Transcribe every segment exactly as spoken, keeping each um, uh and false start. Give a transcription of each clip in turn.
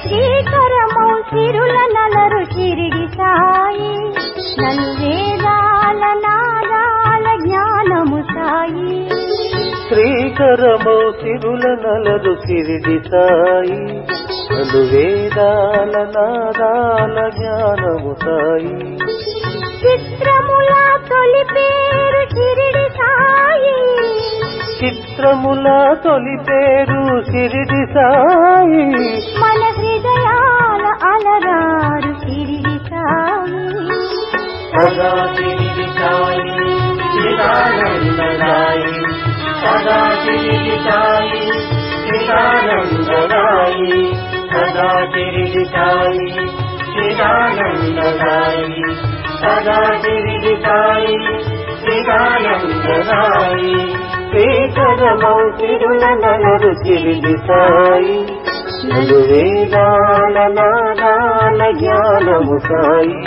శ్రీకరమౌ సిరుల నలరు షిరిడి సాయి నలు వేదాల నాదాల జ్ఞానము సాయి శ్రీకరమౌ సిరుల నలరు షిరిడి సాయి నలు వేదాల నాదాల జ్ఞానము సాయి చిత్రముల తొలి పేరు షిరిడి సాయి చిత్రముల తొలి పేరు షిరిడి సాయి మన హృదయాల అలరారు షిరిడి సాయి సదా షిరిడి సాయి చిదానందనాయి సదా షిరిడి సాయి చిదానందనాయి సదా షిరిడి సాయి చిదానందనాయి సదా షిరిడి సాయి చిదానందనాయి శ్రీకరమౌ సిరుల నలరు షిరిడి సాయి నలు వేదాల నాదాల జ్ఞానము సాయి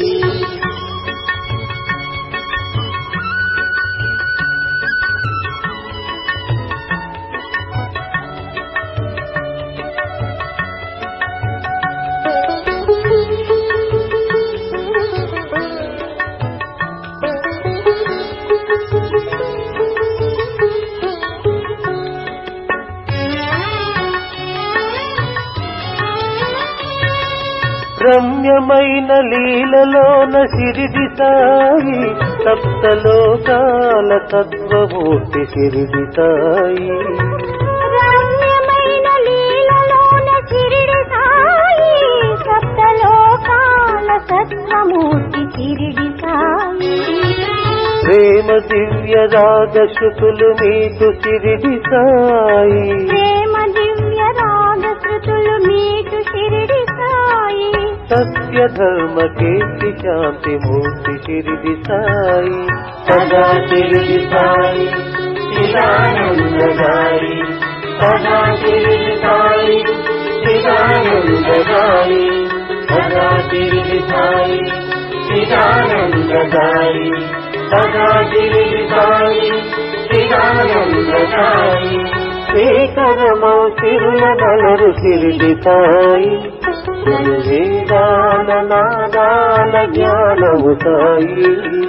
రమ్యమైన లీలలోన షిరిడి సాయి సప్తలోకాల తత్వమూర్తి షిరిడి సాయి రమ్యమైన లీలలోన షిరిడి సాయి సప్తలోకాల తత్వమూర్తి షిరిడి సాయి ప్రేమ దివ్య రాగ శృతులు మీకు షిరిడి సాయి ప్రేమ దివ్య రాగ శృతులు మీకు షిరిడి సాయి సత్య ధర్మ కీర్తి శాంతి మూర్తి షిరిడి సాయి సదా షిరిడి సాయి చిదానందనాయి సదా షిరిడి సాయి చిదానందనాయి సదా షిరిడి సాయి చిదానందనాయి సదా షిరిడి సాయి చిదానందనాయి శ్రీకరమౌ సిరుల నలరు షిరిడి సాయి నలు వేదాల నాదాల జ్ఞానము సాయి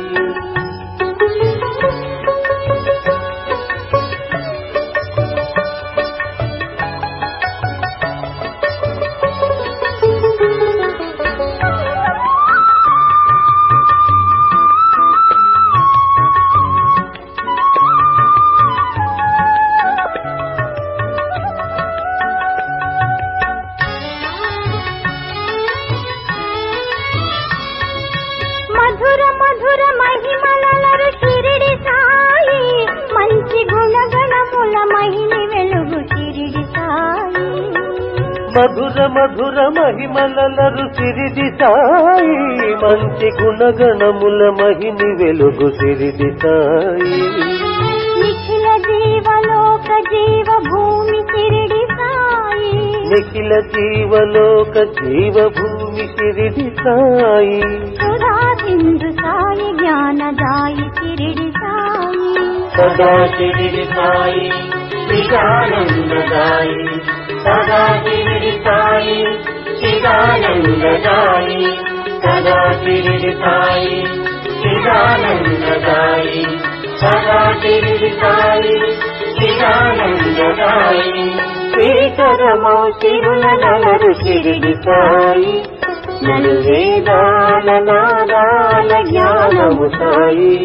మధుర మధుర మహిమలరు షిరిడి సాయి మంచి గుణగణముల మహిని వెలుగు షిరిడి సాయి మధుర మధుర మహిమలరు షిరిడి సాయి మంచి గుణగణముల మహిని వెలుగు షిరిడి సాయి నిఖిల జీవలోక జీవ భూమి షిరిడి సాయి నిఖిల జీవలోక జీవ భూమి షిరిడి సాయి సుధా సింధు సాయి జ్ఞానదాయి షిరిడి సాయి సదా షిరిడి సాయి చిదానందనాయి సదా షిరిడి సాయి చిదానందనాయి సదా షిరిడి సాయి చిదానందనాయి సదా షిరిడి సాయి చిదానందనాయి శ్రీకరమౌ సిరుల నలరు షిరిడి సాయి నలు వేదాల నాదాల జ్ఞానము సాయి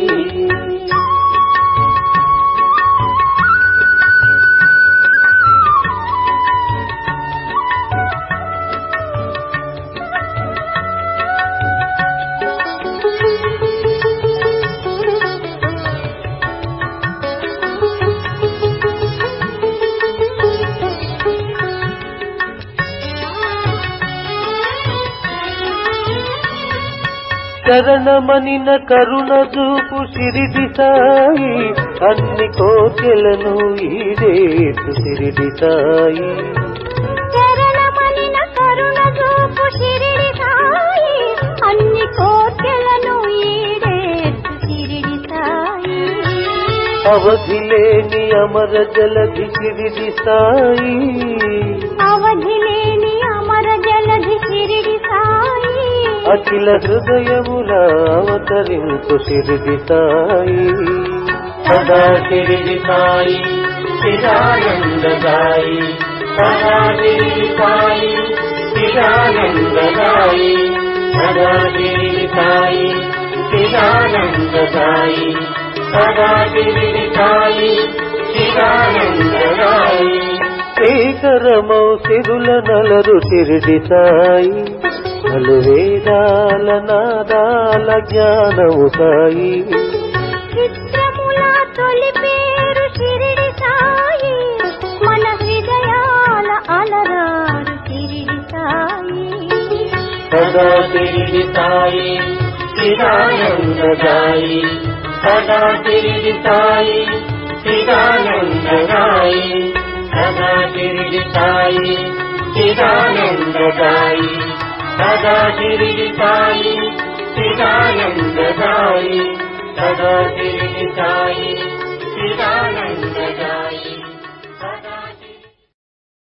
శరణమనిన కరుణ చూపు షిరిడి సాయి అన్ని కోర్కెలను ఈడేసు షిరిడి సాయి శరణమనిన కరుణ చూపు షిరిడి సాయి అన్ని కోర్కెలను ఈడేసు షిరిడి సాయి అవధిలేని అమర జలధి షిరిడి సాయి అవధిలేని అమర అఖిల హృదయముల అవతరించు షిరిడి సాయి. సదా షిరిడి సాయి చిదానందదాయి, సదా షిరిడి సాయి చిదానందదాయి, సదా షిరిడి సాయి చిదానందదాయి, సదా షిరిడి సాయి చిదానందదాయి. శ్రీకరమౌ సిరుల నలరు షిరిడి సాయి, నలు వేదాల నాదాల జ్ఞానము సాయి. చిత్రముల తొలి పేరు షిరిడి సాయి, మన హృదయాల అలరారు షిరిడి సాయి. సదా షిరిడి సాయి చిదానందదాయి, సదా షిరిడి సాయి చిదానందదాయి, సదా షిరిడి సాయి చిదానందదాయి, సదా షిరిడి సాయి చిదానందదాయి, సదా షిరిడి